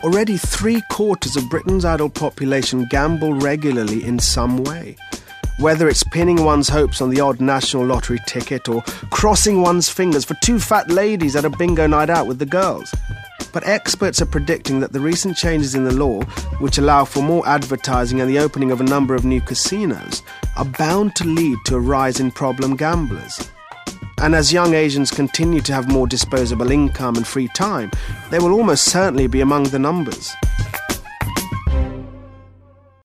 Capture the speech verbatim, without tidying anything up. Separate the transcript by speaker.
Speaker 1: Already three-quarters of Britain's adult population gamble regularly in some way. Whether it's pinning one's hopes on the odd national lottery ticket or crossing one's fingers for two fat ladies at a bingo night out with the girls. But experts are predicting that the recent changes in the law, which allow for more advertising and the opening of a number of new casinos, are bound to lead to a rise in problem gamblers. And as young Asians continue to have more disposable income and free time, they will almost certainly be among the numbers.